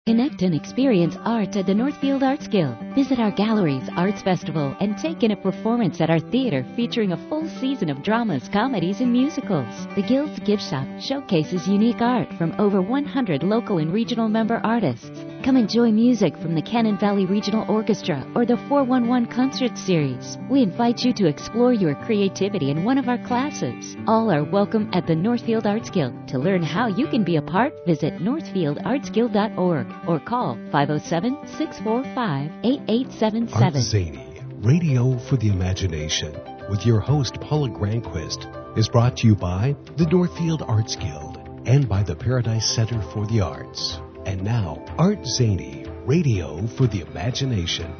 Connect and experience art at the Northfield Arts Guild. Visit our galleries, arts festival, and take in a performance at our theater featuring a full season of dramas, comedies, and musicals. The Guild's gift shop showcases unique art from over 100 local and regional member artists. Come enjoy music from the Cannon Valley Regional Orchestra or the 411 Concert Series. We invite you to explore your creativity in one of our classes. All are welcome at the Northfield Arts Guild. To learn how you can be a part, visit northfieldartsguild.org or call 507-645-8877. Art Zany, Radio for the Imagination, with your host Paula Granquist, is brought to you by the Northfield Arts Guild and by the Paradise Center for the Arts. And now, Art Zany, Radio for the Imagination.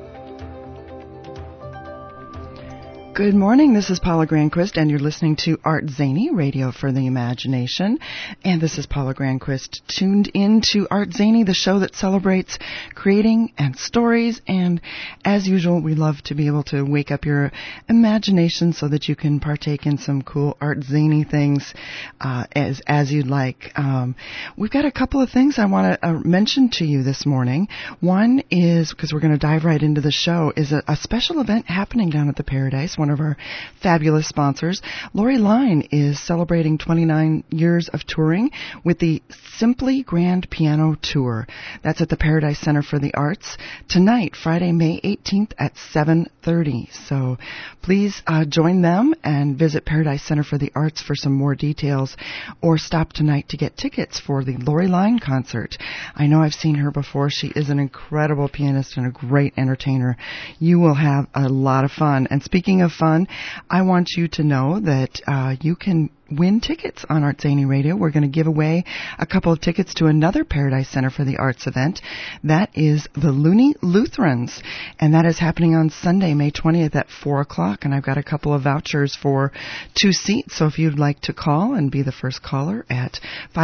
Good morning, this is Paula Granquist, and you're listening to Art Zany, Radio for the Imagination. And this is Paula Granquist, tuned in to Art Zany, the show that celebrates creating and stories. And as usual, we love to be able to wake up your imagination so that you can partake in some cool Art Zany things as you'd like. We've got a couple of things I want to mention to you this morning. One is, because we're going to dive right into the show, is a special event happening down at the Paradise. One of our fabulous sponsors, Lori Line, is celebrating 29 years of touring with the Simply Grand Piano Tour. That's at the Paradise Center for the Arts tonight, Friday, May 18th at 7:30. So please join them and visit Paradise Center for the Arts for some more details, or stop tonight to get tickets for the Lori Line concert. I know I've seen her before. She is an incredible pianist and a great entertainer. You will have a lot of fun. And speaking of fun, I want you to know that you can win tickets on Art Zany Radio. We're going to give away a couple of tickets to another Paradise Center for the Arts event. That is the Looney Lutherans, and that is happening on Sunday, May 20th at 4 o'clock, and I've got a couple of vouchers for 2 seats, so if you'd like to call and be the first caller at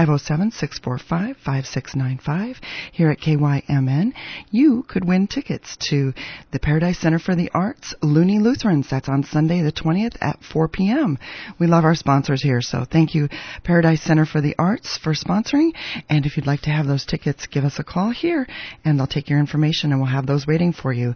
507-645-5695 here at KYMN, you could win tickets to the Paradise Center for the Arts, Looney Lutherans. That's on Sunday the 20th at 4 p.m. We love our sponsors here. So thank you, Paradise Center for the Arts, for sponsoring. And if you'd like to have those tickets, give us a call here, and they'll take your information, and we'll have those waiting for you.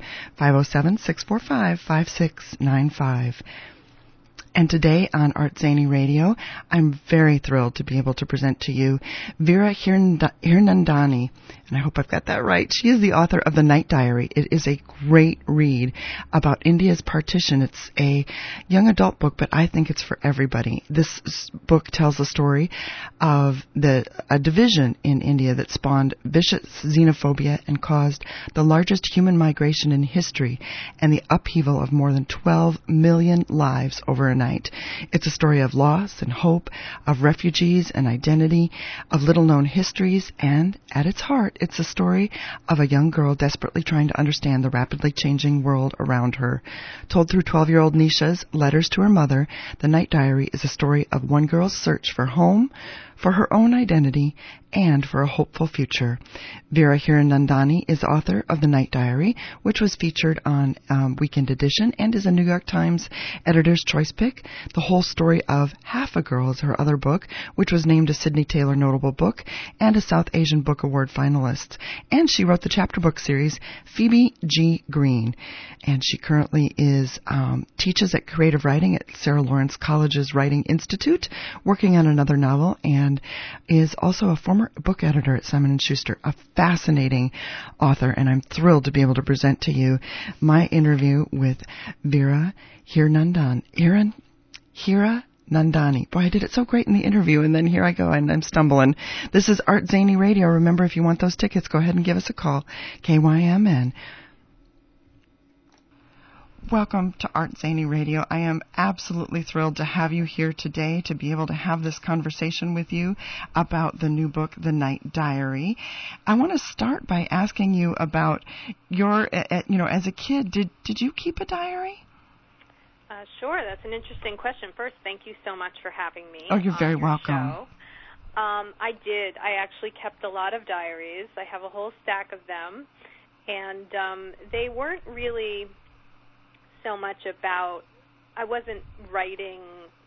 507-645-5695. And today on Art Zany Radio, I'm very thrilled to be able to present to you Vera Hirnandani. And I hope I've got that right. She is the author of The Night Diary. It is a great read about India's partition. It's a young adult book, but I think it's for everybody. This book tells the story of a division in India that spawned vicious xenophobia and caused the largest human migration in history and the upheaval of more than 12 million lives over a night. It's a story of loss and hope, of refugees and identity, of little-known histories, and at its heart, it's a story of a young girl desperately trying to understand the rapidly changing world around her. Told through 12-year-old Nisha's letters to her mother, The Night Diary is a story of one girl's search for home, for her own identity, and for a hopeful future. Vera Hirnandani is author of The Night Diary, which was featured on Weekend Edition and is a New York Times Editor's Choice pick. The whole story of Half a Girl is her other book, which was named a Sidney Taylor Notable Book and a South Asian Book Award finalist. And she wrote the chapter book series Phoebe G. Green. And she currently teaches at creative writing at Sarah Lawrence College's Writing Institute, working on another novel, and is also a former book editor at Simon & Schuster, a fascinating author, and I'm thrilled to be able to present to you my interview with Vera Hirnandani. Boy, I did it so great in the interview, and then here I go, and I'm stumbling. This is Art Zany Radio. Remember, if you want those tickets, go ahead and give us a call, KYMN. Welcome to Art Zany Radio. I am absolutely thrilled to have you here today to be able to have this conversation with you about the new book, The Night Diary. I want to start by asking you about your, as a kid, did you keep a diary? Sure, that's an interesting question. First, thank you so much for having me. Oh, you're very welcome. Show. I did. I actually kept a lot of diaries. I have a whole stack of them, and they weren't really so much about, I wasn't writing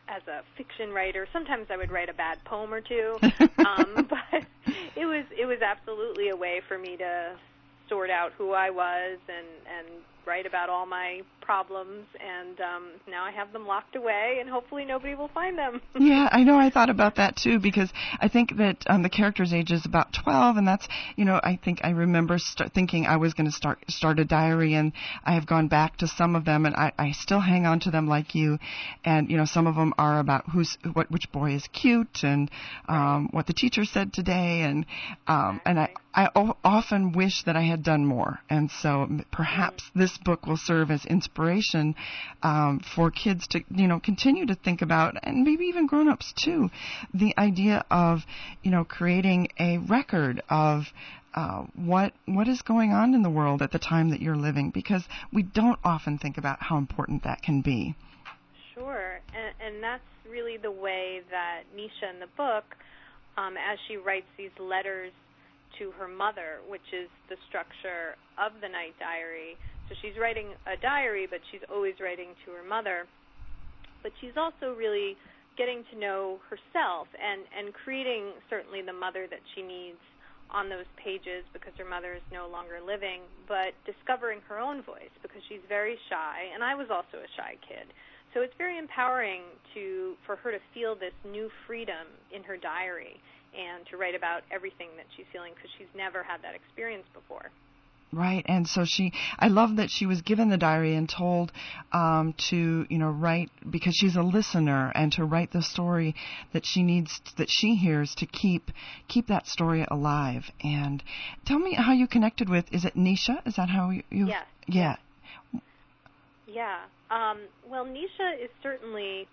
as a fiction writer. Sometimes I would write a bad poem or two, but it was absolutely a way for me to sort out who I was and write about all my problems, and now I have them locked away, and hopefully nobody will find them. Yeah, I know. I thought about that too, because I think that the character's age is about 12, and that's, I think I remember thinking I was going to start a diary, and I have gone back to some of them, and I still hang on to them like you, and some of them are about which boy is cute, and what the teacher said today, and I often wish that I had done more, and so perhaps this book will serve as inspiration for kids to, continue to think about, and maybe even grown-ups too, the idea of, creating a record of what is going on in the world at the time that you're living, because we don't often think about how important that can be. Sure, and that's really the way that Nisha in the book, as she writes these letters to her mother, which is the structure of the night diary. So she's writing a diary, but she's always writing to her mother. But she's also really getting to know herself and creating certainly the mother that she needs on those pages, because her mother is no longer living, but discovering her own voice, because she's very shy, and I was also a shy kid. So it's very empowering for her to feel this new freedom in her diary and to write about everything that she's feeling, because she's never had that experience before. Right, and so I love that she was given the diary and told to, write, because she's a listener, and to write the story that she needs, that she hears, to keep that story alive. And tell me how you connected with, is it Nisha? Is that how you? Yes. Yeah. Yeah. Well, Nisha is certainly.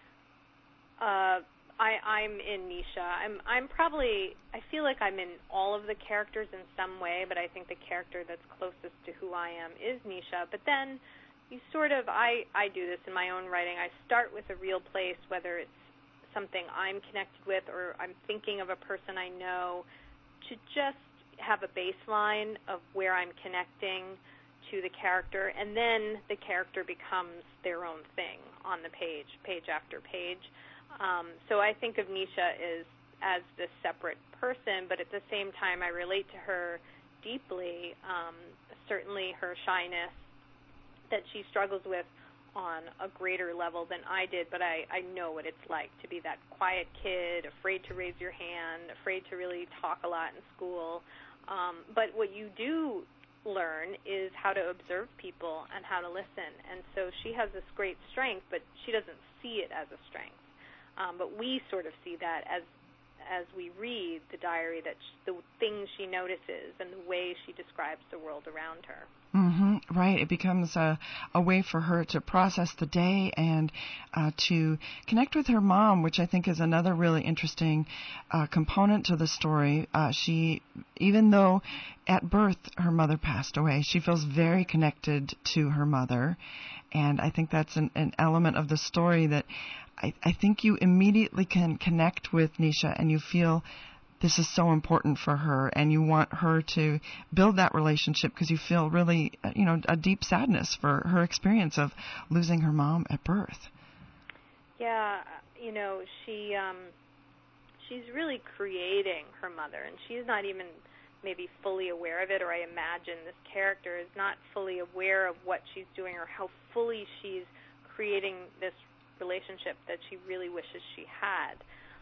I'm in Nisha. I'm probably, I feel like I'm in all of the characters in some way, but I think the character that's closest to who I am is Nisha. But then you sort of, I do this in my own writing. I start with a real place, whether it's something I'm connected with or I'm thinking of a person I know, to just have a baseline of where I'm connecting to the character, and then the character becomes their own thing on the page after page. So I think of Nisha as this separate person, but at the same time I relate to her deeply, certainly her shyness that she struggles with on a greater level than I did, but I know what it's like to be that quiet kid, afraid to raise your hand, afraid to really talk a lot in school. But what you do learn is how to observe people and how to listen, and so she has this great strength, but she doesn't see it as a strength. But we sort of see that as we read the diary, that the things she notices and the way she describes the world around her. Mm-hmm. Right. It becomes a way for her to process the day and to connect with her mom, which I think is another really interesting component to the story. She, even though at birth her mother passed away, she feels very connected to her mother. And I think that's an element of the story that I think you immediately can connect with Nisha, and you feel this is so important for her, and you want her to build that relationship because you feel really, a deep sadness for her experience of losing her mom at birth. Yeah, she's really creating her mother, and she's not even maybe fully aware of it, or I imagine this character is not fully aware of what she's doing or how fully she's creating this relationship that she really wishes she had.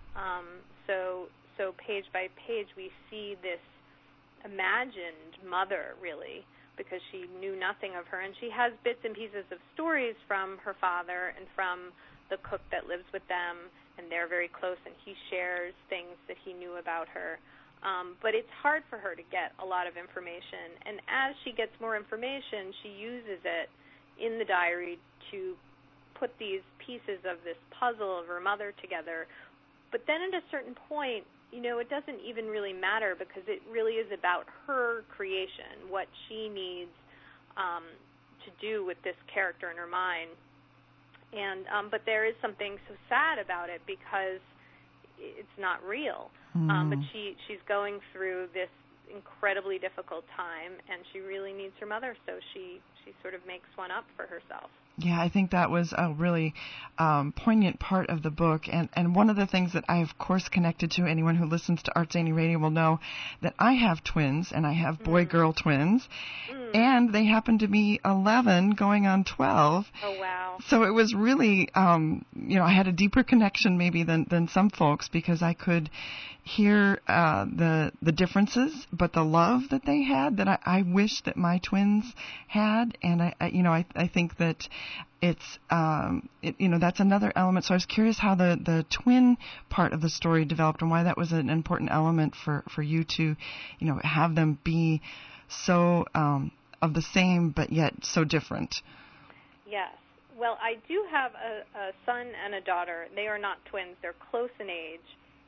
So page by page we see this imagined mother, really, because she knew nothing of her, and she has bits and pieces of stories from her father and from the cook that lives with them, and they're very close, and he shares things that he knew about her. But it's hard for her to get a lot of information, and as she gets more information, she uses it in the diary to put these pieces of this puzzle of her mother together. But then at a certain point, it doesn't even really matter, because it really is about her creation, what she needs to do with this character in her mind. And but there is something so sad about it, because it's not real. But she's going through this incredibly difficult time, and she really needs her mother, so she sort of makes one up for herself. Yeah, I think that was a really poignant part of the book. And one of the things that I, of course, connected to, anyone who listens to Art Zany Radio will know that I have twins, and I have boy-girl twins, and they happen to be 11 going on 12. Oh, wow. So it was really, I had a deeper connection maybe than some folks, because I could hear the differences, but the love that they had that I wish that my twins had. And I think that it's that's another element. So I was curious how the twin part of the story developed, and why that was an important element for you to have them be so of the same but yet so different. Yes. Well, I do have a son and a daughter. They are not twins. They're close in age.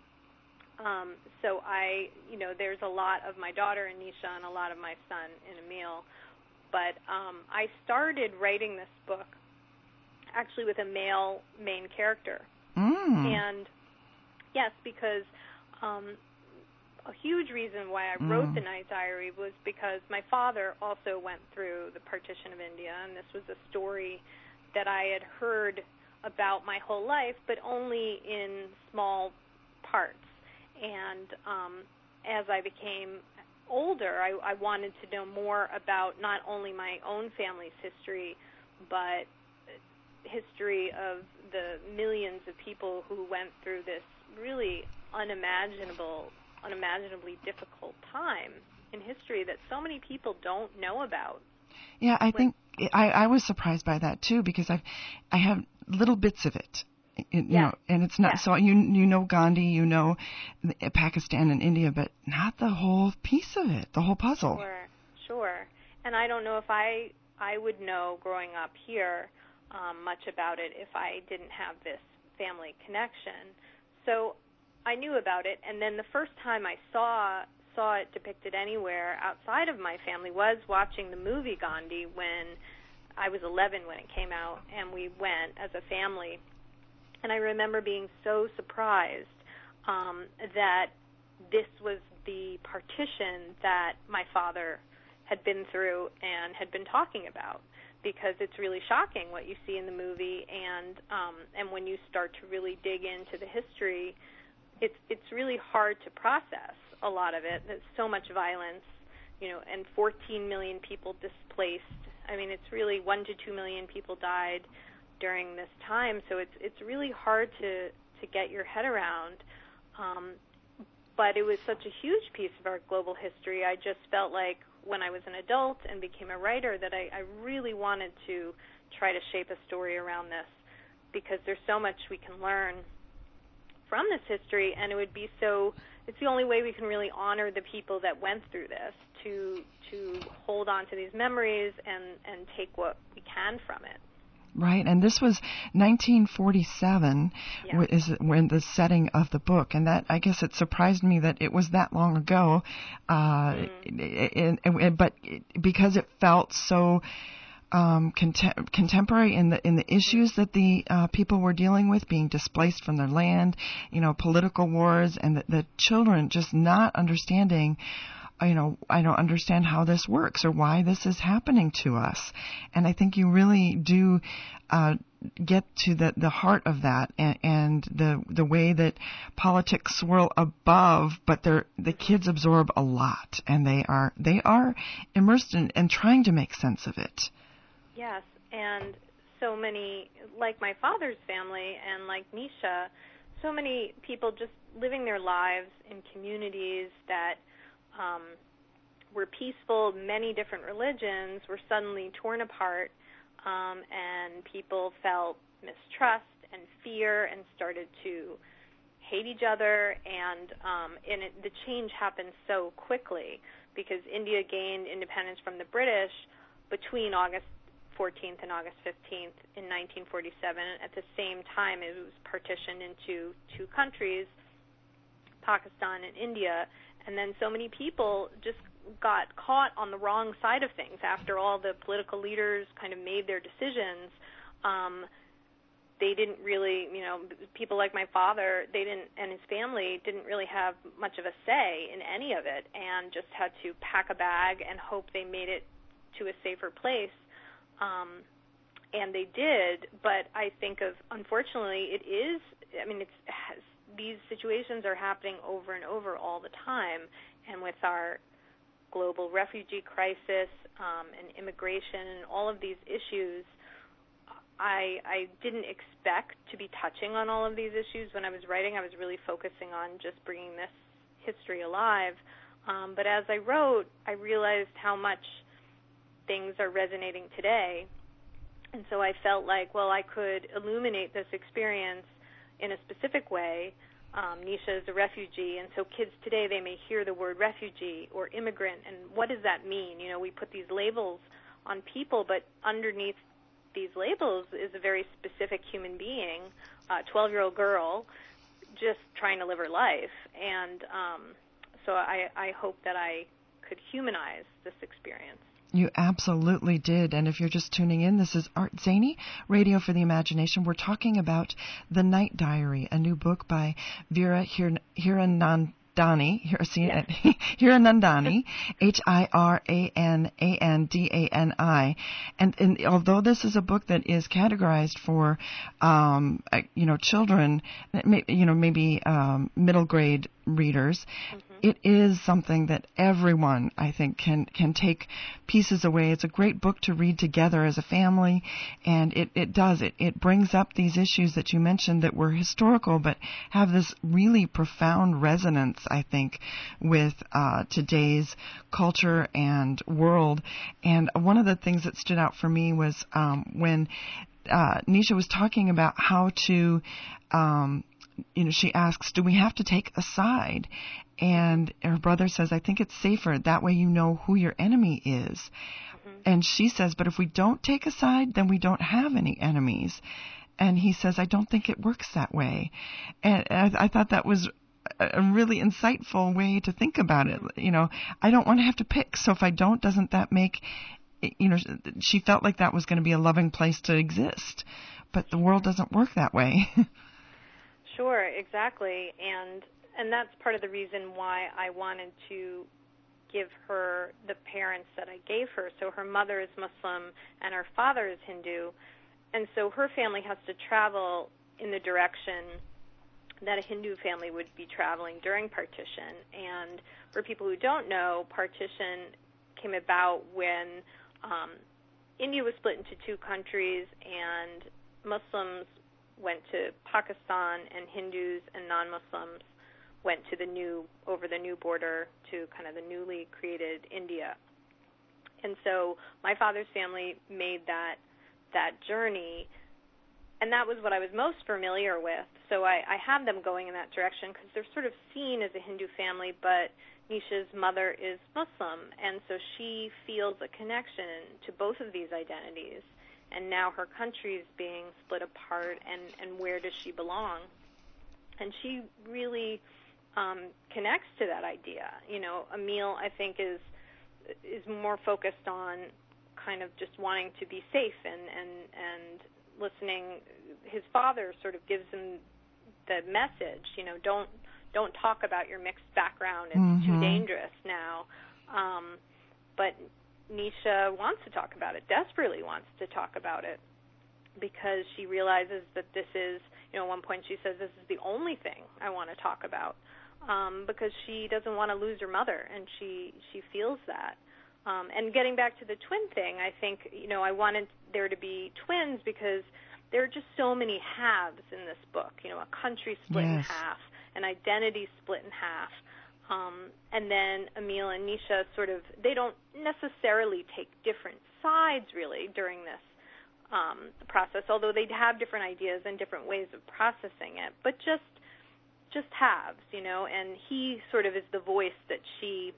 So there's a lot of my daughter Anisha and a lot of my son in Emil. But I started writing this book actually with a male main character. And yes, because a huge reason why I wrote The Night Diary was because my father also went through the partition of India, and this was a story that I had heard about my whole life, but only in small parts. And as I became older, I wanted to know more about not only my own family's history, but history of the millions of people who went through this really unimaginably difficult time in history that so many people don't know about. Yeah, I think I was surprised by that too, because I have little bits of it. And it's not so you know Gandhi, you know Pakistan and India, but not the whole piece of it, the whole puzzle. Sure. And I don't know if I would know growing up here much about it if I didn't have this family connection. So I knew about it, and then the first time I saw it depicted anywhere outside of my family was watching the movie Gandhi when I was 11 when it came out, and we went as a family. And I remember being so surprised that this was the partition that my father had been through and had been talking about, because it's really shocking what you see in the movie, and when you start to really dig into the history, it's really hard to process a lot of it. There's so much violence, and 14 million people displaced. I mean, it's really 1 to 2 million people died during this time, so it's really hard to get your head around. But it was such a huge piece of our global history. I just felt like when I was an adult and became a writer that I really wanted to try to shape a story around this, because there's so much we can learn from this history, and it's the only way we can really honor the people that went through this, to hold on to these memories and take what we can from it. Right, and this was 1947 is when the setting of the book, and that, I guess it surprised me that it was that long ago, but because it felt so contemporary in the issues that the people were dealing with, being displaced from their land, political wars, and the children just not understanding. I don't understand how this works or why this is happening to us. And I think you really do get to the heart of that, and the way that politics swirl above, but the kids absorb a lot, and they are immersed in trying to make sense of it. Yes, and so many, like my father's family and like Nisha, so many people just living their lives in communities that were peaceful. Many different religions were suddenly torn apart, and people felt mistrust and fear and started to hate each other, and the change happened so quickly because India gained independence from the British between August 14th and August 15th in 1947. At the same time, it was partitioned into two countries, Pakistan and India, and then so many people just got caught on the wrong side of things after all the political leaders kind of made their decisions. they didn't really, people like my father, and his family didn't really have much of a say in any of it, and just had to pack a bag and hope they made it to a safer place. And they did, but I think unfortunately, these situations are happening over and over all the time, and with our global refugee crisis and immigration and all of these issues, I didn't expect to be touching on all of these issues when I was writing. I was really focusing on just bringing this history alive. But as I wrote, I realized how much things are resonating today. And so I felt like, well, I could illuminate this experience in a specific way. Nisha is a refugee, and so kids today, they may hear the word refugee or immigrant, and what does that mean? We put these labels on people, but underneath these labels is a very specific human being, a 12-year-old girl, just trying to live her life. And so I hope that I could humanize this experience. You absolutely did. And if you're just tuning in, this is Art Zaney, Radio for the Imagination. We're talking about The Night Diary, a new book by Veera Hiranandani, Hiranandani, Hiranandani. And although this is a book that is categorized for, children, maybe middle grade readers, it is something that everyone, I think, can take pieces away. It's a great book to read together as a family, and it brings up these issues that you mentioned that were historical but have this really profound resonance, I think, with today's culture and world. And one of the things that stood out for me was when Nisha was talking about how to she asks, do we have to take a side? And her brother says, I think it's safer. That way you know who your enemy is. Mm-hmm. And she says, but if we don't take a side, then we don't have any enemies. And he says, I don't think it works that way. And I thought that was a really insightful way to think about it. I don't want to have to pick. So if I don't, doesn't that make, she felt like that was going to be a loving place to exist. But the world doesn't work that way. Sure, exactly, and that's part of the reason why I wanted to give her the parents that I gave her. So her mother is Muslim and her father is Hindu, and so her family has to travel in the direction that a Hindu family would be traveling during partition. And for people who don't know, partition came about when India was split into two countries, and Muslims went to Pakistan, and Hindus and non-Muslims went to over the new border to kind of the newly created India. And so my father's family made that journey, and that was what I was most familiar with. So I had them going in that direction because they're sort of seen as a Hindu family, but Nisha's mother is Muslim, and so she feels a connection to both of these identities. And now her country is being split apart, and where does she belong? And she really connects to that idea. Emil, I think, is more focused on kind of just wanting to be safe and listening. His father sort of gives him the message, don't talk about your mixed background. It's too dangerous now. But Nisha wants to talk about it, desperately wants to talk about it, because she realizes that this is, at one point she says, this is the only thing I want to talk about, because she doesn't want to lose her mother, and she feels that. And getting back to the twin thing, I think, I wanted there to be twins because there are just so many halves in this book, a country split in half, an identity split in half. And then Emil and Nisha they don't necessarily take different sides, really, during this process, although they have different ideas and different ways of processing it, but just halves, and he sort of is the voice that she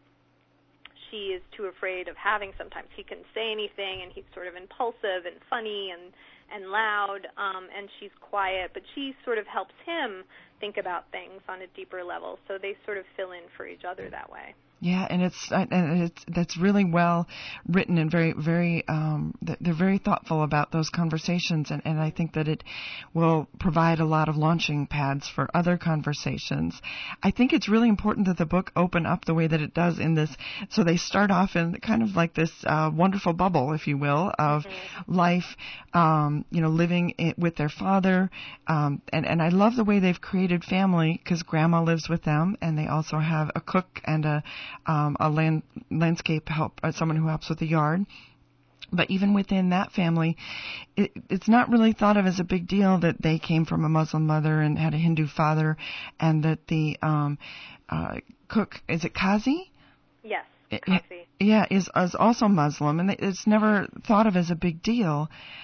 is too afraid of having sometimes. He can say anything, and he's sort of impulsive and funny and loud, and she's quiet, but she sort of helps him think about things on a deeper level, so they sort of fill in for each other that way. Yeah, and that's really well written and very, very, they're very thoughtful about those conversations, and I think that it will provide a lot of launching pads for other conversations. I think it's really important that the book open up the way that it does in this, so they start off in kind of like this wonderful bubble, if you will, of life, living with their father, and I love the way they've created family, because Grandma lives with them, and they also have a cook and a landscape help, someone who helps with the yard. But even within that family, it's not really thought of as a big deal that they came from a Muslim mother and had a Hindu father, and that the cook, is it Qazi? Yes, Qazi. Yeah, is also Muslim, and it's never thought of as a big deal.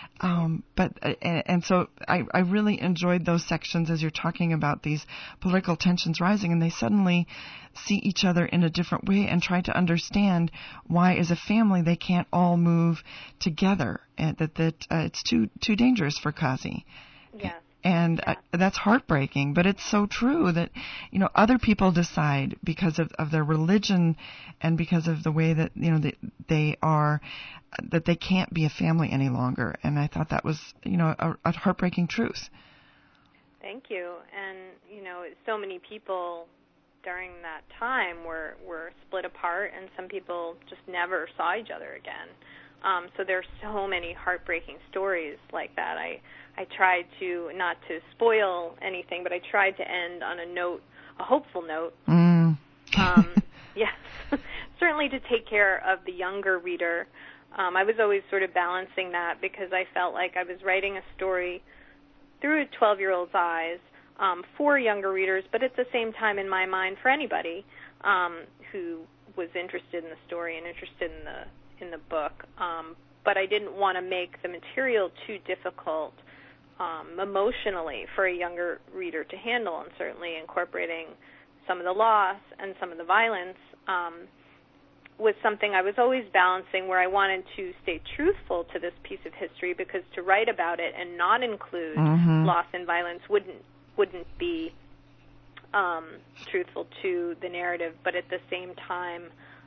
So I really enjoyed those sections as you're talking about these political tensions rising, and they suddenly see each other in a different way and try to understand why, as a family, they can't all move together, and that it's too dangerous for Qazi. Yeah. And that's heartbreaking, but it's so true that, other people decide because of their religion and because of the way that, they are, that they can't be a family any longer. And I thought that was, a heartbreaking truth. Thank you. And, so many people during that time were split apart, and some people just never saw each other again. So there's so many heartbreaking stories like that. I tried to, not to spoil anything, but I tried to end on a hopeful note. Yes, certainly to take care of the younger reader. I was always sort of balancing that, because I felt like I was writing a story through a 12-year-old's eyes for younger readers, but at the same time, in my mind, for anybody who was interested in the story and interested in the book. But I didn't want to make the material too difficult emotionally for a younger reader to handle, and certainly incorporating some of the loss and some of the violence was something I was always balancing, where I wanted to stay truthful to this piece of history, because to write about it and not include loss and violence wouldn't be truthful to the narrative. But at the same time,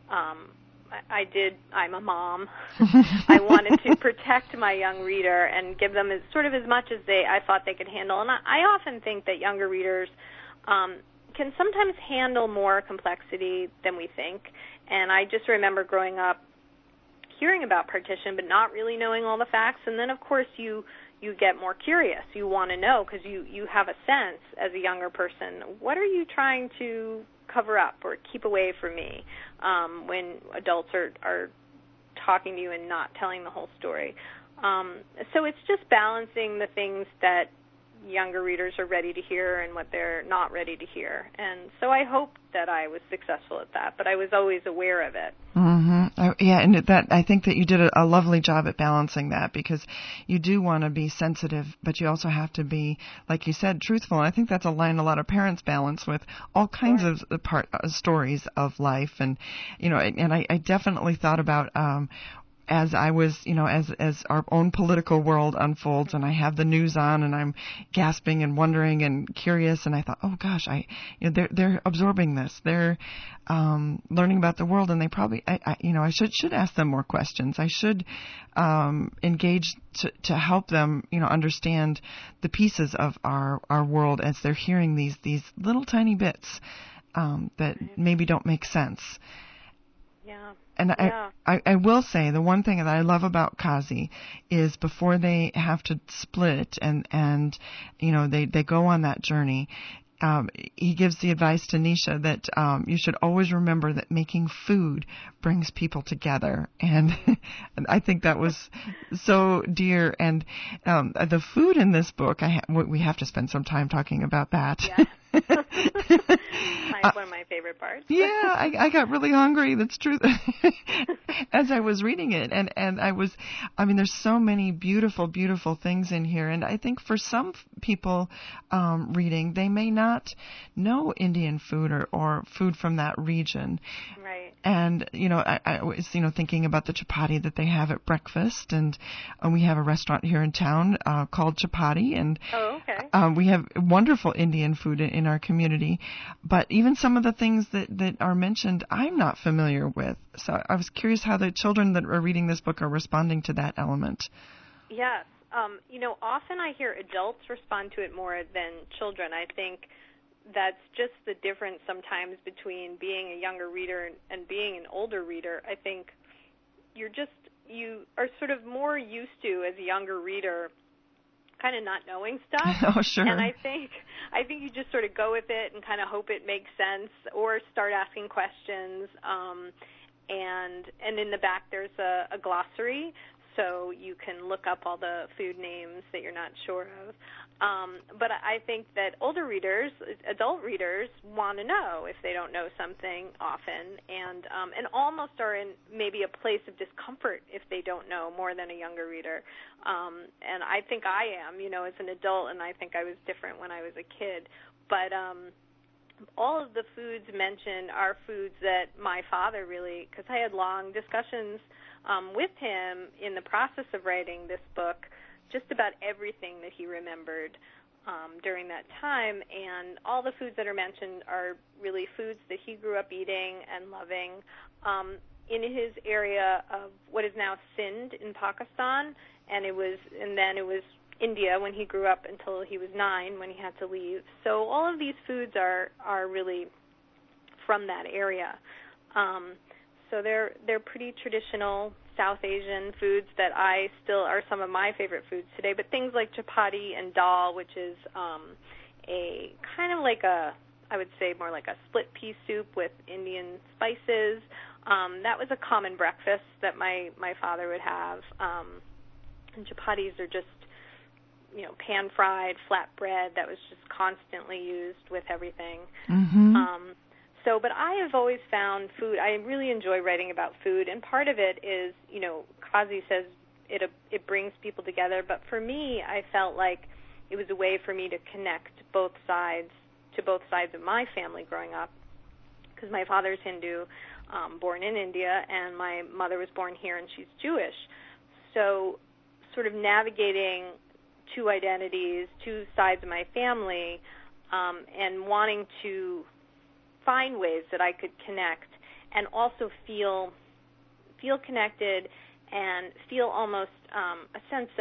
I'm a mom. I wanted to protect my young reader and give them as much as I thought they could handle. And I often think that younger readers can sometimes handle more complexity than we think. And I just remember growing up hearing about partition but not really knowing all the facts. And then, of course, you get more curious. You want to know, because you have a sense as a younger person, what are you trying to cover up or keep away from me when adults are talking to you and not telling the whole story. So it's just balancing the things that younger readers are ready to hear and what they're not ready to hear. And so I hope that I was successful at that, but I was always aware of it. Yeah, and I think that you did a lovely job at balancing that, because you do want to be sensitive, but you also have to be, like you said, truthful. And I think that's a line a lot of parents balance with all kinds of stories of life. And, and I definitely thought about as I was, as our own political world unfolds, and I have the news on, and I'm gasping and wondering and curious, and I thought, oh gosh, they're absorbing this, they're learning about the world, and they probably, I should ask them more questions. I should engage to help them, understand the pieces of our world as they're hearing these little tiny bits that maybe don't make sense. Yeah. And I will say, the one thing that I love about Qazi is before they have to split and they go on that journey, he gives the advice to Nisha that you should always remember that making food brings people together. And I think that was so dear. And the food in this book, we have to spend some time talking about that. Yeah. One of my favorite parts. Yeah, I got really hungry. That's true. As I was reading it, and there's so many beautiful, beautiful things in here. And I think for some people reading, they may not know Indian food or food from that region. Right. And, I was, thinking about the chapati that they have at breakfast. And we have a restaurant here in town called Chapati. And oh, okay. We have wonderful Indian food in our community, but even some of the things that are mentioned, I'm not familiar with. So I was curious how the children that are reading this book are responding to that element. Yes. Often I hear adults respond to it more than children. I think that's just the difference sometimes between being a younger reader and being an older reader. I think you are sort of more used to, as a younger reader, kind of not knowing stuff. Oh, sure. And I think you just sort of go with it and kind of hope it makes sense, or start asking questions. And in the back there's a glossary, so you can look up all the food names that you're not sure of. But I think that older readers, adult readers, want to know if they don't know something often, and almost are in maybe a place of discomfort if they don't know, more than a younger reader. And I think I am, as an adult, and I think I was different when I was a kid. But all of the foods mentioned are foods that my father really, because I had long discussions with him in the process of writing this book, just about everything that he remembered during that time. And all the foods that are mentioned are really foods that he grew up eating and loving in his area of what is now Sindh in Pakistan, and then it was India when he grew up until he was 9 when he had to leave. So all of these foods are really from that area. So they're pretty traditional South Asian foods that still are some of my favorite foods today. But things like chapati and dal, which is a kind of like I would say more like a split pea soup with Indian spices. That was a common breakfast that my father would have. And chapatis are just, pan-fried, flat bread that was just constantly used with everything. Mm-hmm. But I have always found food, I really enjoy writing about food, and part of it is, Kazi says it brings people together, but for me, I felt like it was a way for me to connect both sides of my family growing up, because my father's Hindu, born in India, and my mother was born here, and she's Jewish. So sort of navigating two identities, two sides of my family, and wanting to find ways that I could connect and also feel connected and feel almost a sense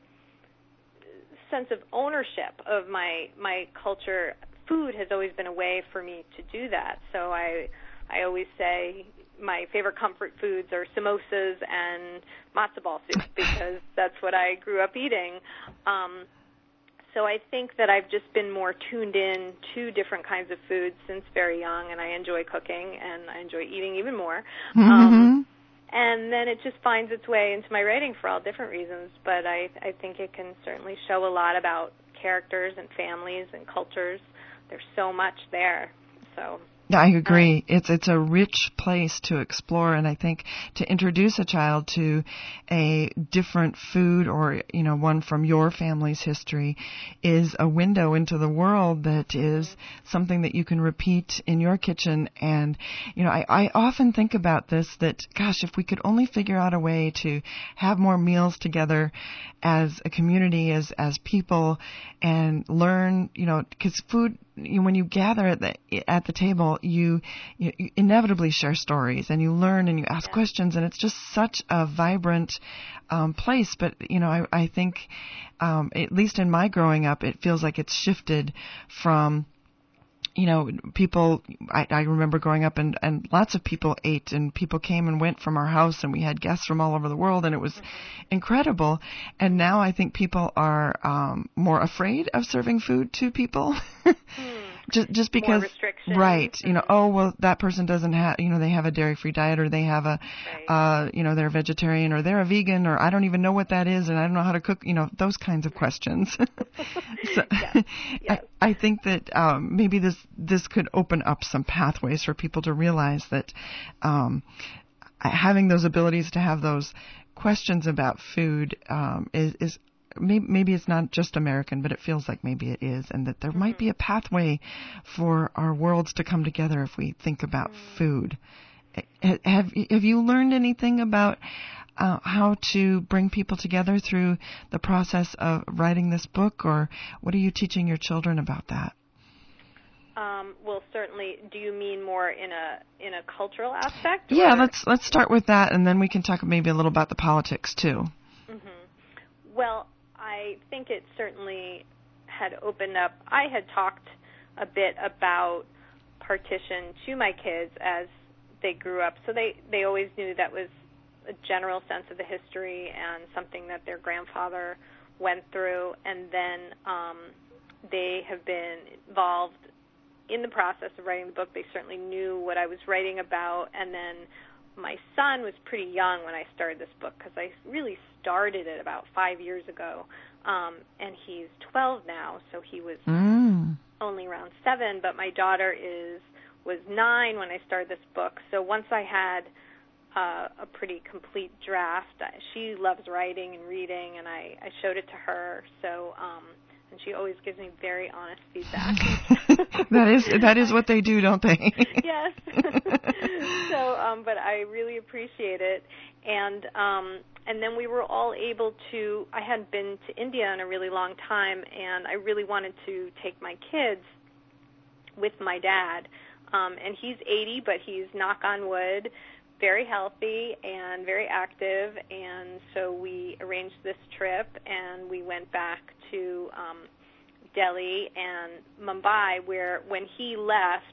of ownership of my culture. Food has always been a way for me to do that. So I always say my favorite comfort foods are samosas and matzo ball soup because that's what I grew up eating. So I think that I've just been more tuned in to different kinds of foods since very young, and I enjoy cooking, and I enjoy eating even more. Mm-hmm. And then it just finds its way into my writing for all different reasons, but I think it can certainly show a lot about characters and families and cultures. There's so much there. So Yeah, I agree. It's a rich place to explore, and I think to introduce a child to a different food or, one from your family's history is a window into the world that is something that you can repeat in your kitchen. And, I often think about this, that, gosh, if we could only figure out a way to have more meals together as a community, as people, and learn, because food, when you gather at the table, you inevitably share stories, and you learn and you ask questions, and it's just such a vibrant place. But I think at least in my growing up, it feels like it's shifted from people. I remember growing up and lots of people ate, and people came and went from our house, and we had guests from all over the world, and it was incredible. And now I think people are more afraid of serving food to people. Just because, more restrictions. Right, that person doesn't have, they have a dairy-free diet, or they have they're a vegetarian, or they're a vegan, or I don't even know what that is, and I don't know how to cook, those kinds of questions. So, yes. I think that maybe this could open up some pathways for people to realize that having those abilities to have those questions about food is maybe it's not just American, but it feels like maybe it is, and that there might be a pathway for our worlds to come together if we think about food. Have you learned anything about how to bring people together through the process of writing this book, or what are you teaching your children about that? Well, certainly. Do you mean more in a cultural aspect? Yeah, let's start with that, and then we can talk maybe a little about the politics too. Mm-hmm. Well, I think it certainly had opened up. I had talked a bit about partition to my kids as they grew up, so they always knew that was a general sense of the history and something that their grandfather went through, and then they have been involved in the process of writing the book. They certainly knew what I was writing about, and then my son was pretty young when I started this book, because I really started it about 5 years ago, and he's 12 now, so he was only around 7, but my daughter was 9 when I started this book. So once I had a pretty complete draft, she loves writing and reading, and I showed it to her, so and she always gives me very honest feedback. That is what they do, don't they? Yes. So, but I really appreciate it, and then we were all able to. I hadn't been to India in a really long time, and I really wanted to take my kids with my dad. And he's 80, but he's, knock on wood, very healthy and very active, and so we arranged this trip, and we went back to Delhi and Mumbai, where when he left,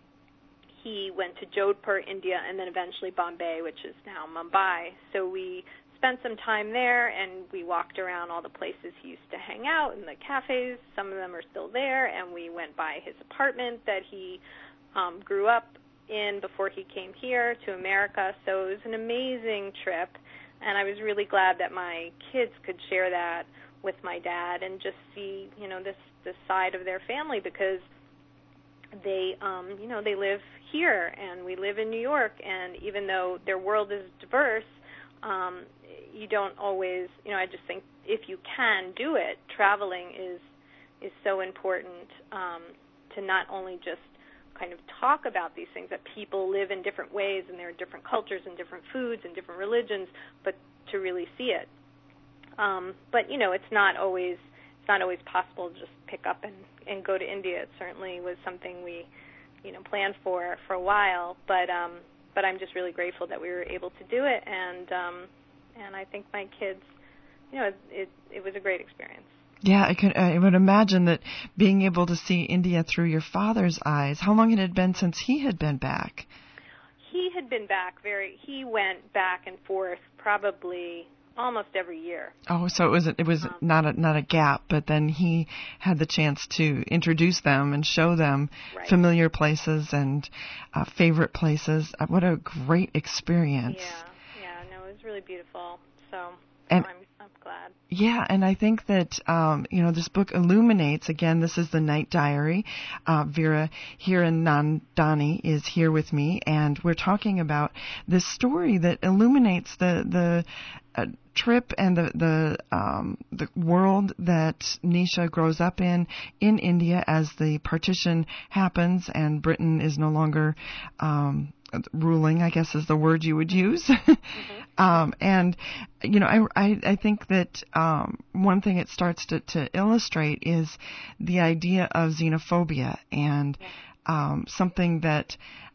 he went to Jodhpur, India, and then eventually Bombay, which is now Mumbai. So we spent some time there, and we walked around all the places he used to hang out, and the cafes. Some of them are still there, and we went by his apartment that he grew up in before he came here to America. So it was an amazing trip, and I was really glad that my kids could share that with my dad and just see, this side of their family, because they, they live here and we live in New York, and even though their world is diverse, you don't always, I just think if you can do it, traveling is so important to not only just kind of talk about these things, that people live in different ways and there are different cultures and different foods and different religions, but to really see it. But it's not always possible to just pick up and go to India. It certainly was something we planned for a while, but I'm just really grateful that we were able to do it, and I think my kids, it was a great experience. Yeah, I would imagine that being able to see India through your father's eyes. How long had it been since he had been back? He had been back he went back and forth probably almost every year. Oh, so it was not a gap, but then he had the chance to introduce them and show them familiar places and favorite places. What a great experience. Yeah, no, it was really beautiful. So and I'm glad. Yeah, and I think that, this book illuminates, again, this is the Night Diary. Vera Hirunandani is here with me, and we're talking about this story that illuminates the trip and the world that Nisha grows up in India as the partition happens and Britain is no longer ruling, I guess is the word you would use. And, I think that one thing it starts to illustrate is the idea of xenophobia and something that,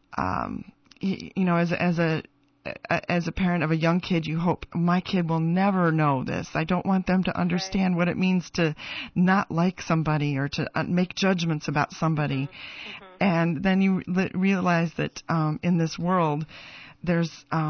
as a parent of a young kid, you hope my kid will never know this. I don't want them to understand what it means to not like somebody or to make judgments about somebody. And then you realize that in this world, there's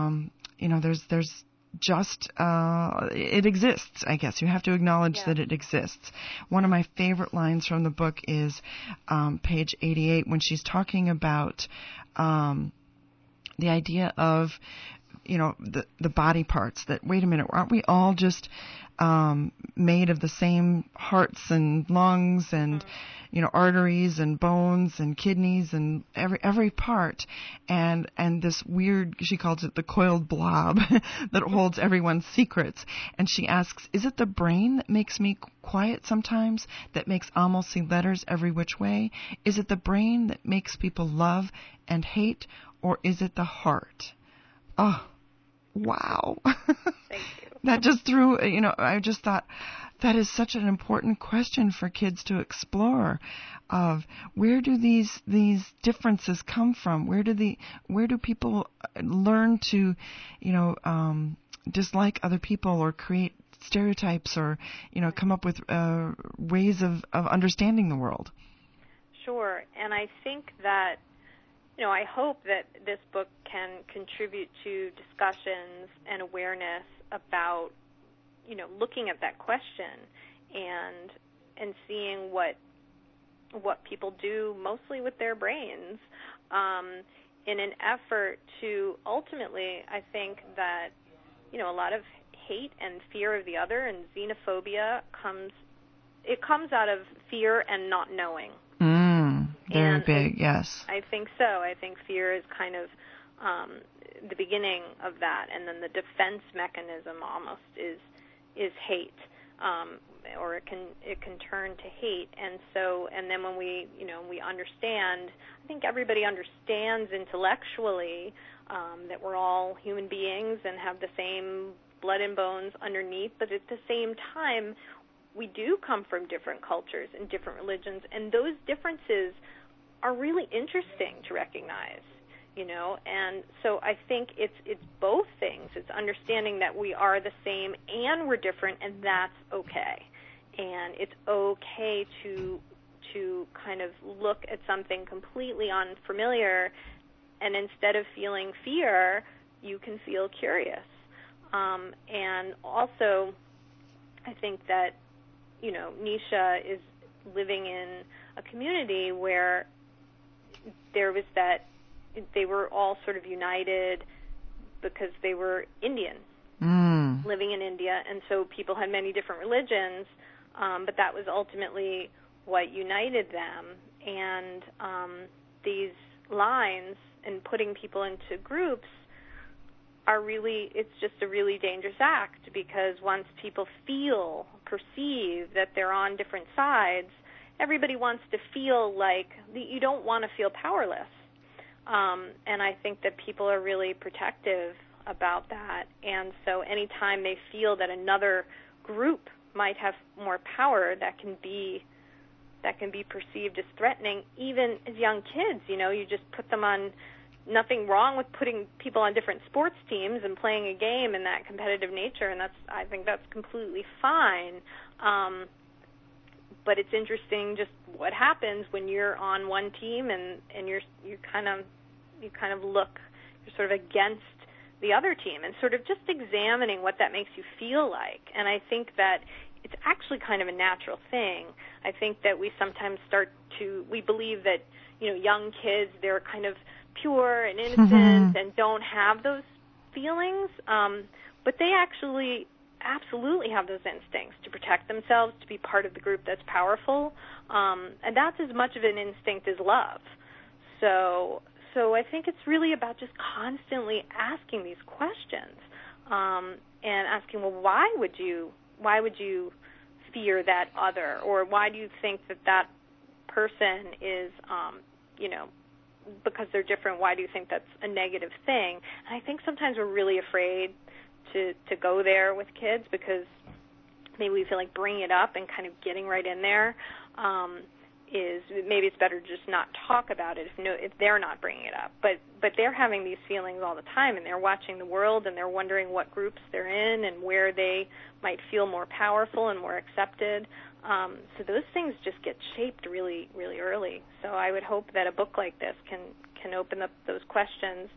just it exists. I guess you have to acknowledge that it exists. One of my favorite lines from the book is page 88 when she's talking about the idea of the body parts. That wait a minute, aren't we all just made of the same hearts and lungs and arteries and bones and kidneys and every part, and this weird, she calls it the coiled blob that holds everyone's secrets. And she asks, is it the brain that makes me quiet sometimes, that makes Amal see letters every which way? Is it the brain that makes people love and hate, or is it the heart? Oh, wow. That just threw, I just thought that is such an important question for kids to explore, of where do these differences come from? Where do people learn to, dislike other people or create stereotypes or, come up with ways of understanding the world? Sure. And I think that, I hope that this book can contribute to discussions and awareness about, looking at that question and seeing what people do mostly with their brains in an effort to ultimately, I think that, a lot of hate and fear of the other and xenophobia comes out of fear and not knowing. Very big, yes. I think so. I think fear is kind of the beginning of that, and then the defense mechanism almost is hate, or it can turn to hate. And then when we understand, I think everybody understands intellectually that we're all human beings and have the same blood and bones underneath, but at the same time, we do come from different cultures and different religions, and those differences are really interesting to recognize, and so I think it's both things. It's understanding that we are the same and we're different, and that's okay. And it's okay to kind of look at something completely unfamiliar, and instead of feeling fear, you can feel curious. And also, I think that, Nisha is living in a community where there was that they were all sort of united because they were Indian, living in India, and so people had many different religions, but that was ultimately what united them. And these lines and putting people into groups it's just a really dangerous act, because once people perceive that they're on different sides, everybody wants to feel like you don't want to feel powerless. And I think that people are really protective about that. And so anytime they feel that another group might have more power, that can be perceived as threatening, even as young kids. You just put them on. Nothing wrong with putting people on different sports teams and playing a game in that competitive nature, and I think that's completely fine. But it's interesting just what happens when you're on one team and you kind of look, you're sort of against the other team, and sort of just examining what that makes you feel like. And I think that it's actually kind of a natural thing. I think that we sometimes we believe that, young kids, they're kind of pure and innocent and don't have those feelings, but they actually absolutely have those instincts to protect themselves, to be part of the group that's powerful, and that's as much of an instinct as love. So I think it's really about just constantly asking these questions, and asking, well, why would you fear that other, or why do you think that person is, because they're different, why do you think that's a negative thing? And I think sometimes we're really afraid to go there with kids, because maybe we feel like bringing it up and kind of getting right in there is maybe it's better to just not talk about it if they're not bringing it up. But they're having these feelings all the time, and they're watching the world, and they're wondering what groups they're in and where they might feel more powerful and more accepted. So those things just get shaped really, really early. So I would hope that a book like this can open up those questions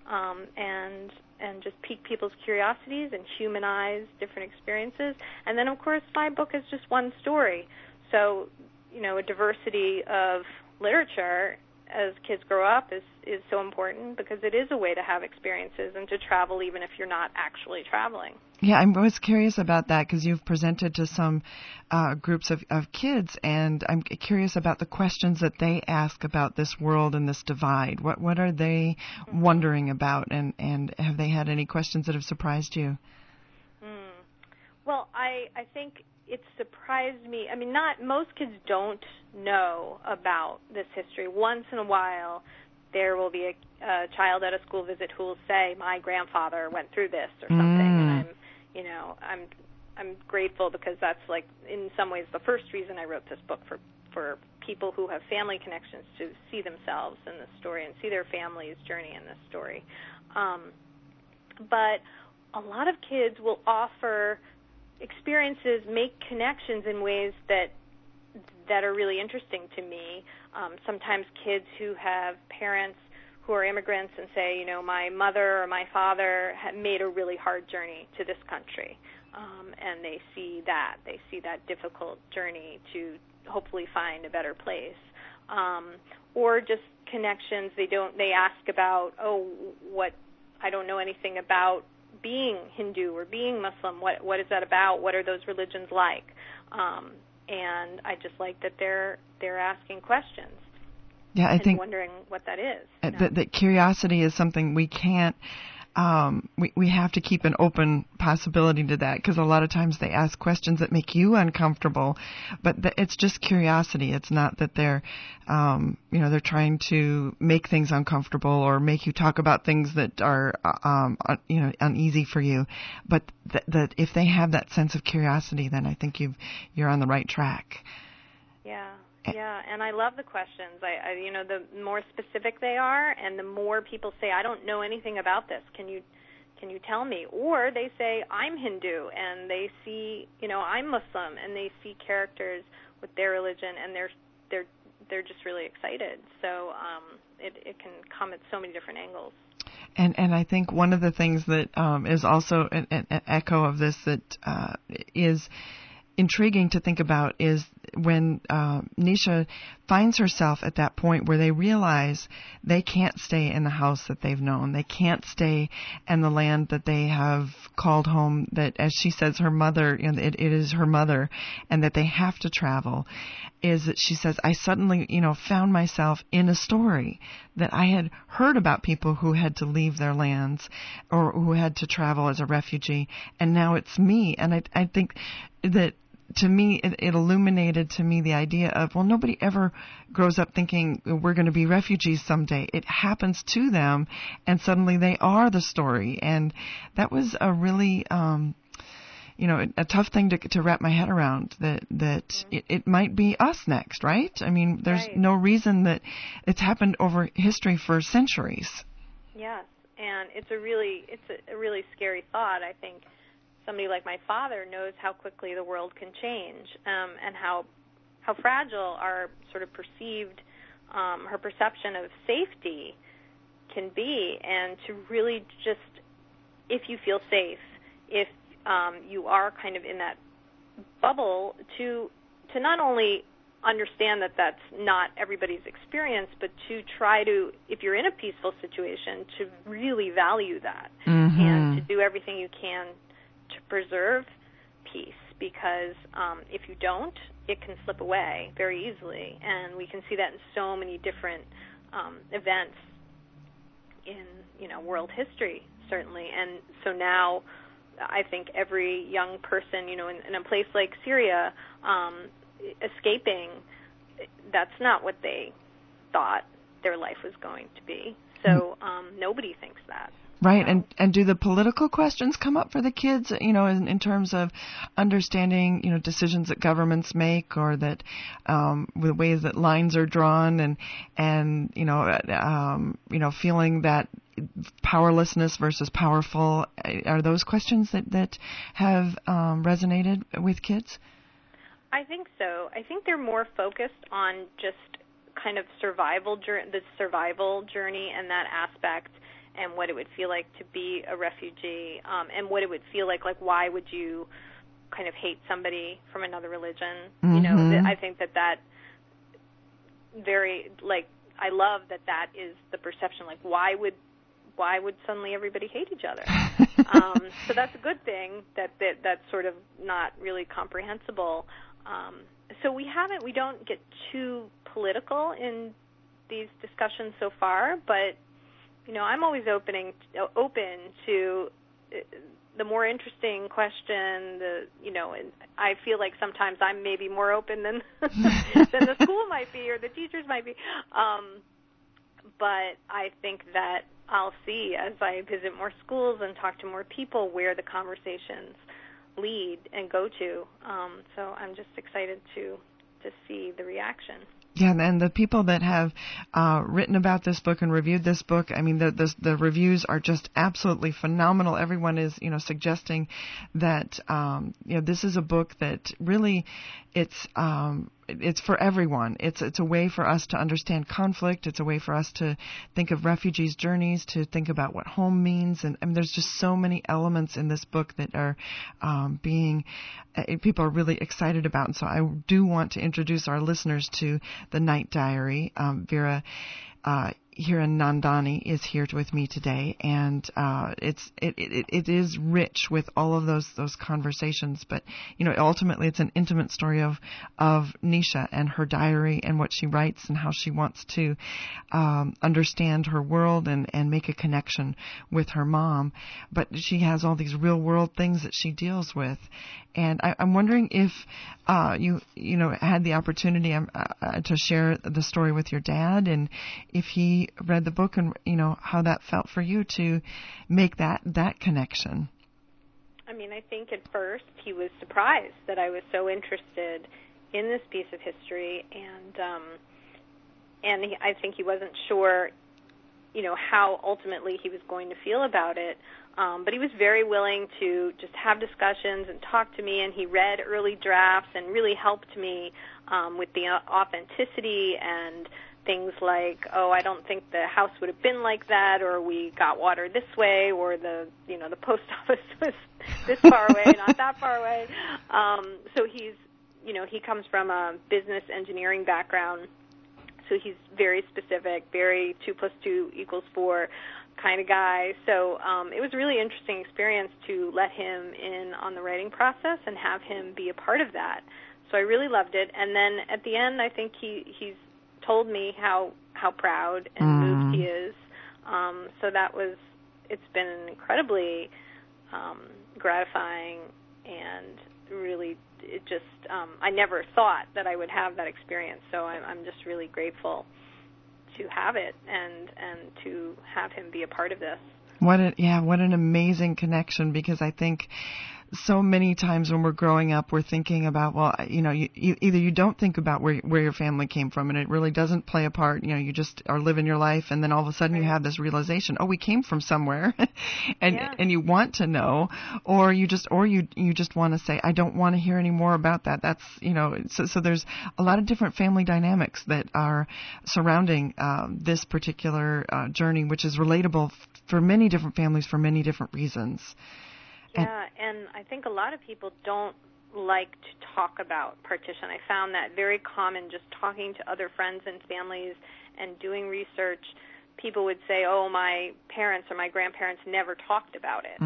and just pique people's curiosities and humanize different experiences. And then, of course, my book is just one story. So, a diversity of literature as kids grow up is so important, because it is a way to have experiences and to travel even if you're not actually traveling. Yeah, I was curious about that, because you've presented to some groups of kids, and I'm curious about the questions that they ask about this world and this divide. What are they wondering about, and have they had any questions that have surprised you? Well, I think it surprised me. I mean, most kids don't know about this history. Once in a while, there will be a child at a school visit who will say, my grandfather went through this or something, and I'm I'm grateful because that's like in some ways the first reason I wrote this book, for people who have family connections to see themselves in this story and see their family's journey in this story. But a lot of kids will offer experiences, make connections in ways that are really interesting to me. Sometimes kids who have parents who are immigrants and say, my mother or my father made a really hard journey to this country, and they see that difficult journey to hopefully find a better place, or just connections. They ask about, I don't know anything about being Hindu or being Muslim. What is that about? What are those religions like? And I just like that they're asking questions. Yeah, I think wondering what that is. That curiosity is something we can't. We have to keep an open possibility to that, because a lot of times they ask questions that make you uncomfortable, but it's just curiosity. It's not that they're trying to make things uncomfortable or make you talk about things that are uneasy for you. But that if they have that sense of curiosity, then I think you're on the right track. Yeah, and I love the questions. The more specific they are, and the more people say, I don't know anything about this. Can you tell me? Or they say, I'm Hindu, and they see, I'm Muslim, and they see characters with their religion, and they're just really excited. So it can come at so many different angles. And I think one of the things that is also an echo of this that is intriguing to think about is when Nisha finds herself at that point where they realize they can't stay in the house that they've known. They can't stay in the land that they have called home, that, as she says, her mother, it is her mother, and that they have to travel. Is that she says, I suddenly, found myself in a story that I had heard about people who had to leave their lands or who had to travel as a refugee, and now it's me. And I think that, to me, it illuminated to me the idea of, nobody ever grows up thinking we're going to be refugees someday. It happens to them, and suddenly they are the story. And that was a really, a tough thing to wrap my head around, that it might be us next, right? I mean, there's no reason that it's happened over history for centuries. Yes, and it's a really scary thought, I think. Somebody like my father knows how quickly the world can change, and how fragile our sort of perceived, her perception of safety can be, and to really just, if you feel safe, if you are kind of in that bubble, to not only understand that that's not everybody's experience, but to try to, if you're in a peaceful situation, to really value that, and to do everything you can to preserve peace, because if you don't, it can slip away very easily, and we can see that in so many different events in world history, certainly. And so now I think every young person, in a place like Syria, escaping, that's not what they thought their life was going to be. So nobody thinks that. Right, and do the political questions come up for the kids, in terms of understanding, decisions that governments make, or that the ways that lines are drawn, and feeling that powerlessness versus powerful? Are those questions that have resonated with kids? I think so. I think they're more focused on just kind of the survival journey and that aspect, and what it would feel like to be a refugee, and what it would feel like why would you kind of hate somebody from another religion? I think that very, I love that is the perception, why would suddenly everybody hate each other? So that's a good thing, that's sort of not really comprehensible. So we don't get too political in these discussions so far, but I'm always open to the more interesting question. And I feel like sometimes I'm maybe more open than the school might be, or the teachers might be. but I think that I'll see as I visit more schools and talk to more people where the conversations lead and go to. So I'm just excited to see the reaction. Yeah, and the people that have written about this book and reviewed this book, I mean, the reviews are just absolutely phenomenal. Everyone is, suggesting that, this is a book that really, it's for everyone. It's a way for us to understand conflict. It's a way for us to think of refugees' journeys, to think about what home means. And there's just so many elements in this book that are people are really excited about. And so I do want to introduce our listeners to The Night Diary. Vera Hiranandani is here with me today, and it is rich with all of those conversations. But ultimately, it's an intimate story of Nisha and her diary and what she writes and how she wants to understand her world and make a connection with her mom. But she has all these real world things that she deals with, and I'm wondering if you had the opportunity to share the story with your dad, and if he read the book, and how that felt for you to make that connection. I mean, I think at first he was surprised that I was so interested in this piece of history, and I think he wasn't sure, how ultimately he was going to feel about it. But he was very willing to just have discussions and talk to me, and he read early drafts and really helped me with the authenticity and things like, I don't think the house would have been like that, or we got water this way, or the post office was this far away, not that far away. So he's, he comes from a business engineering background, so he's very specific, very 2 + 2 = 4 kind of guy. So it was a really interesting experience to let him in on the writing process and have him be a part of that. So I really loved it. And then at the end, I think he's told me how proud and moved he is. So it's been incredibly gratifying, and really, it just, I never thought that I would have that experience. So I'm just really grateful to have it and to have him be a part of this. What an amazing connection, because I think so many times when we're growing up, we're thinking about, either you don't think about where your family came from, and it really doesn't play a part. You just are living your life, and then all of a sudden you have this realization, we came from somewhere, and you want to know, or you just want to say, I don't want to hear any more about that. That's so there's a lot of different family dynamics that are surrounding this particular journey, which is relatable for many different families for many different reasons. Yeah, and I think a lot of people don't like to talk about partition. I found that very common, just talking to other friends and families and doing research. People would say, my parents or my grandparents never talked about it.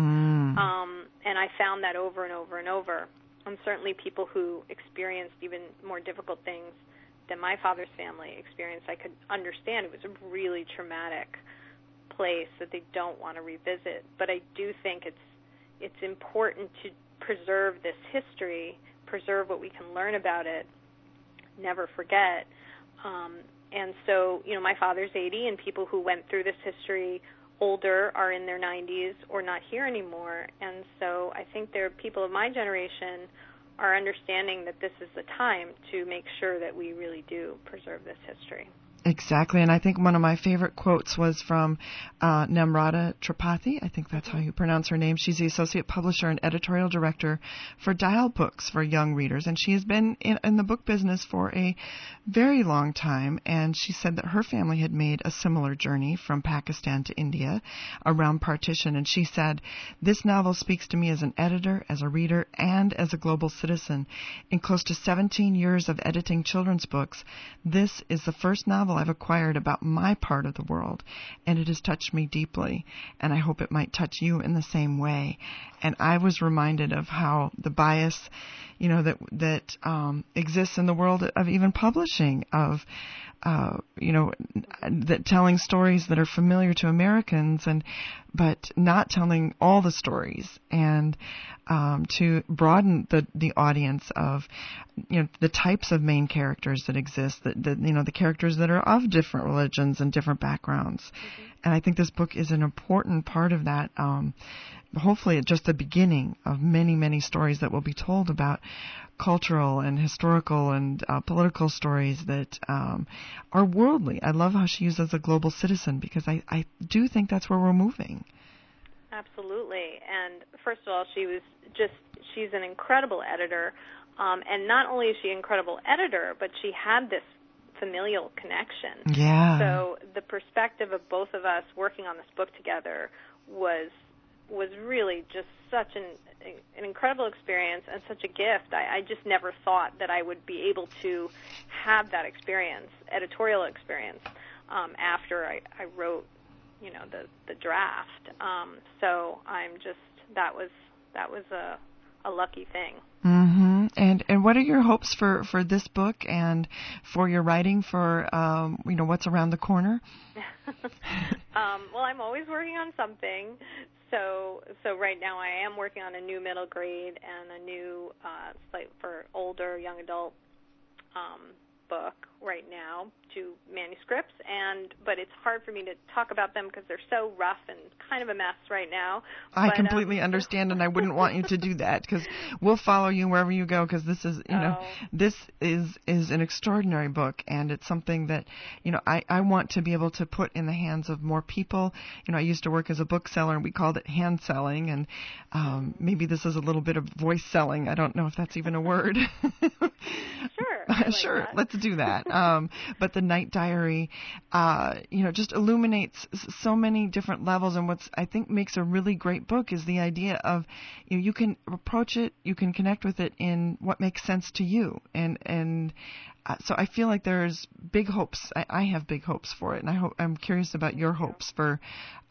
And I found that over and over and over. And certainly people who experienced even more difficult things than my father's family experienced, I could understand it was a really traumatic place that they don't want to revisit. But I do think it's important to preserve this history, preserve what we can learn about it, never forget. And so, my father's 80, and people who went through this history older are in their 90s or not here anymore. And so I think there are people of my generation are understanding that this is the time to make sure that we really do preserve this history. Exactly, and I think one of my favorite quotes was from Namrata Tripathi. I think that's how you pronounce her name. She's the associate publisher and editorial director for Dial Books for young readers, and she has been in the book business for a very long time. And she said that her family had made a similar journey from Pakistan to India around partition, and she said, "This novel speaks to me as an editor, as a reader, and as a global citizen. In close to 17 years of editing children's books, this is the first novel I've acquired about my part of the world, and it has touched me deeply, and I hope it might touch you in the same way." And I was reminded of how the bias, that exists in the world of even publishing, of that telling stories that are familiar to Americans, but not telling all the stories, and to broaden the audience of the types of main characters that exist, the characters that are of different religions and different backgrounds. Mm-hmm. And I think this book is an important part of that. Hopefully, it's just the beginning of many, many stories that will be told about cultural and historical and political stories that are worldly. I love how she uses a global citizen, because I do think that's where we're moving. Absolutely. And first of all, she's an incredible editor. And not only is she an incredible editor, but she had this familial connection. Yeah. So the perspective of both of us working on this book together was really just such an incredible experience and such a gift. I just never thought that I would be able to have that editorial experience, after I wrote, the draft. So that was a lucky thing. Mm-hmm. And what are your hopes for this book and for your writing for what's around the corner? Well, I'm always working on something. So right now I am working on a new middle grade and a new for older young adult book right now, 2 manuscripts, but it's hard for me to talk about them because they're so rough and kind of a mess right now. I completely understand, and I wouldn't want you to do that, because we'll follow you wherever you go, because this is, this is an extraordinary book, and it's something that, I want to be able to put in the hands of more people. I used to work as a bookseller, and we called it hand selling, and maybe this is a little bit of voice selling. I don't know if that's even a word. Sure. Sure, let's do that. But the Night Diary, just illuminates so many different levels. And what's I think makes a really great book is the idea of you can approach it, you can connect with it in what makes sense to you. And so I feel like there's big hopes. I have big hopes for it, and I'm curious about your hopes for,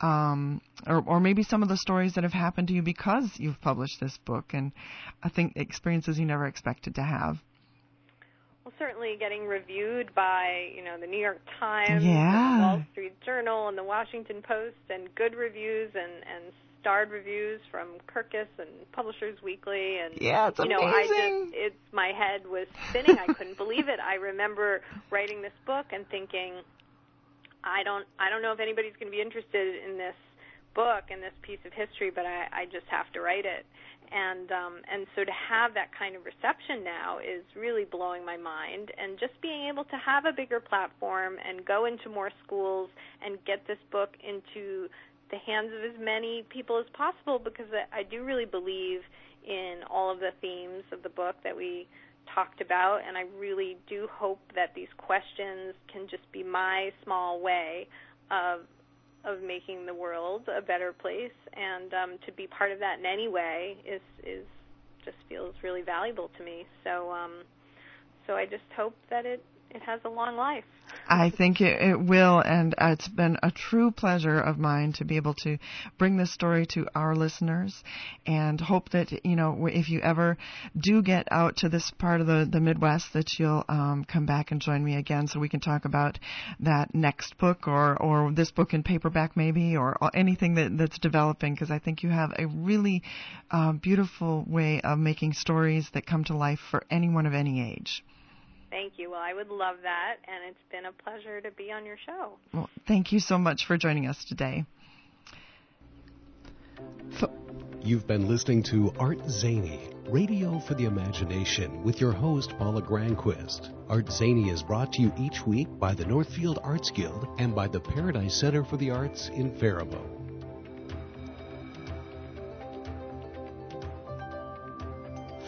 or maybe some of the stories that have happened to you because you've published this book, and I think experiences you never expected to have. Well, certainly getting reviewed by, the New York Times, yeah, and the Wall Street Journal, and the Washington Post, and good reviews and starred reviews from Kirkus and Publishers Weekly, and it's amazing. My head was spinning. I couldn't believe it. I remember writing this book and thinking, I don't know if anybody's going to be interested in this book and this piece of history, but I just have to write it. And so to have that kind of reception now is really blowing my mind. And just being able to have a bigger platform and go into more schools and get this book into the hands of as many people as possible, because I do really believe in all of the themes of the book that we talked about, and I really do hope that these questions can just be my small way of making the world a better place, and to be part of that in any way is just feels really valuable to me. So I just hope that it has a long life. I think it will, and it's been a true pleasure of mine to be able to bring this story to our listeners, and hope that, if you ever do get out to this part of the Midwest, that you'll come back and join me again so we can talk about that next book, or this book in paperback maybe, or anything that's developing, because I think you have a really beautiful way of making stories that come to life for anyone of any age. Thank you. Well, I would love that, and it's been a pleasure to be on your show. Well, thank you so much for joining us today. You've been listening to Art Zany, Radio for the Imagination, with your host, Paula Granquist. Art Zany is brought to you each week by the Northfield Arts Guild and by the Paradise Center for the Arts in Faribault.